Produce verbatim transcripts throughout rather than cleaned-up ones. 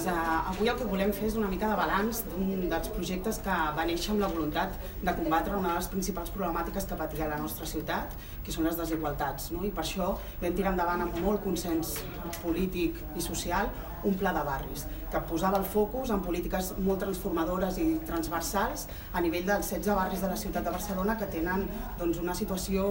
Avui el que volem fer és una mica de balanç d'un dels projectes que va néixer amb la voluntat de combatre una de les principals problemàtiques que patia la nostra ciutat, que són les desigualtats. I per això vam tirar endavant amb molt consens polític i social un pla de barris que posava el focus en polítiques molt transformadores i transversals a nivell dels setze barris de la ciutat de Barcelona que tenen una situació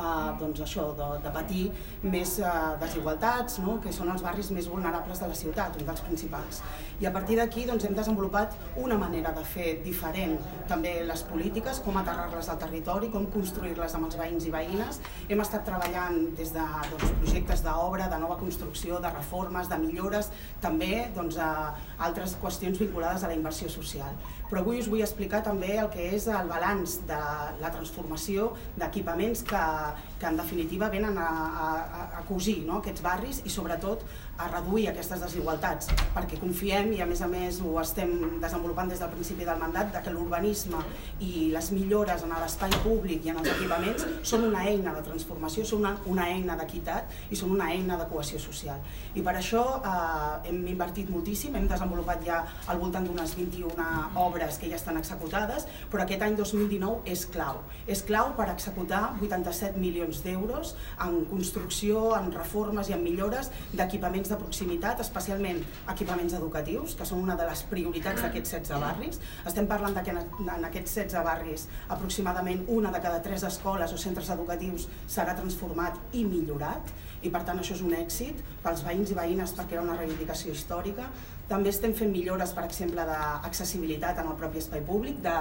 de patir més desigualtats, que són els barris més vulnerables de la ciutat, un dels principals. I a partir d'aquí hem desenvolupat una manera de fer diferent també les polítiques, com aterrar-les al territori, com construir-les amb els veïns i veïnes. Hem estat treballant des de projectes d'obra, de nova construcció, de reformes, de millores, també a altres qüestions vinculades a la inversió social. Però avui us vull explicar també el que és el balanç de la transformació d'equipaments que en definitiva venen a cosir aquests barris i sobretot a reduir aquestes desigualtats, perquè confiem, i a més a més ho estem desenvolupant des del principi del mandat, que l'urbanisme i les millores en l'espai públic i en els equipaments són una eina de transformació, són una eina d'equitat i són una eina de cohesió social. I per això hem invertit moltíssim, hem desenvolupat ja al voltant d'unes vint-i-una obres que ja estan executades, però aquest any dos mil dinou és clau. És clau per executar vuitanta-set milions d'euros en construcció, en reformes i en millores d'equipaments de proximitat, especialment equipaments educatius, que són una de les prioritats d'aquests setze barris. Estem parlant que en aquests setze barris aproximadament una de cada tres escoles o centres educatius serà transformat i millorat, i per tant això és un èxit pels veïns i veïnes perquè era una reivindicació històrica. També estem fent millores, per exemple, d'accessibilitat en el propi espai públic, de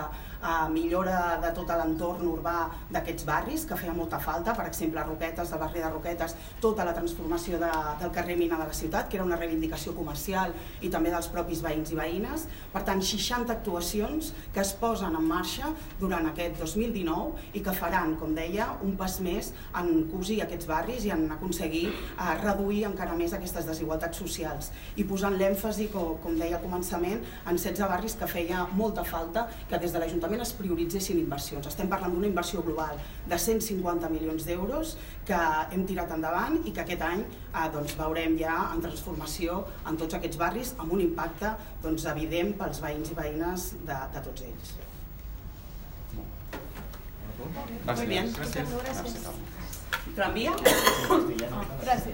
millora de tot l'entorn urbà d'aquests barris, que feia molta falta, per exemple, a Roquetes, del barri de Roquetes, tota la transformació del carrer Mina de la ciutat, que era una reivindicació comercial i també dels propis veïns i veïnes. Per tant, seixanta actuacions que es posen en marxa durant aquest dos mil dinou i que faran, com deia, un pas més en cosir aquests barris i en aconseguir reduir encara més aquestes desigualtats socials i posant l'èmfasi, com deia al començament, en setze barris que feia molta falta que des de l'Ajuntament es prioritzessin inversions. Estem parlant d'una inversió global de cent cinquanta milions d'euros que hem tirat endavant i que aquest any veurem ja en transformació en tots aquests barris amb un impacte evident pels veïns i veïnes de tots ells. Muy bien. Gràcies. T'ho envia? Gràcies.